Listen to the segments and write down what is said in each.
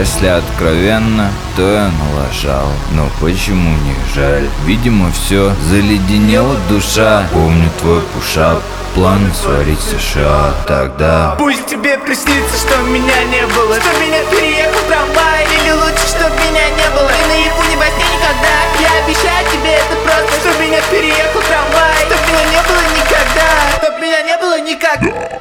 Если откровенно, то я налажал. Но почему не жаль? Видимо, все заледенела душа. Помню твой пушап, план сварить США. Тогда пусть тебе приснится, что меня не было, что меня переехал трамвай, или лучше, чтоб меня не было. И наяву не во сне никогда. Я обещаю тебе это просто, что меня переехал трамвай, чтоб меня не было никогда, чтоб меня не было никогда.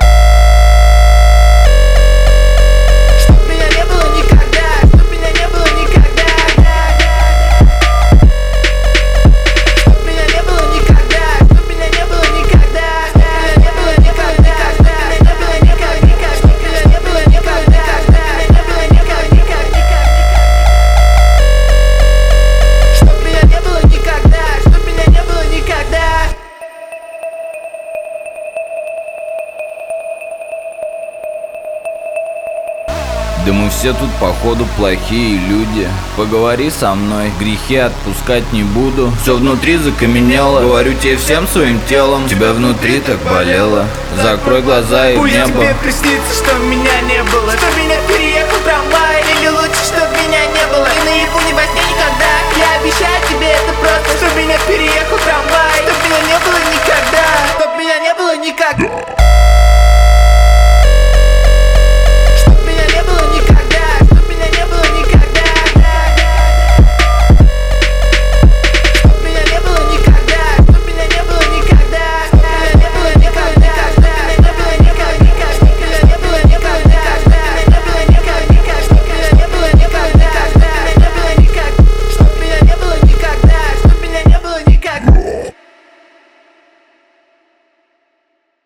да мы все тут походу плохие люди. Поговори со мной, грехи отпускать не буду. Все внутри закаменело, говорю тебе всем своим телом. Тебя внутри так болело, закрой глаза и в пусть небо. Тебе приснится, что меня не было, что меня переехал трамвай, или лучше, что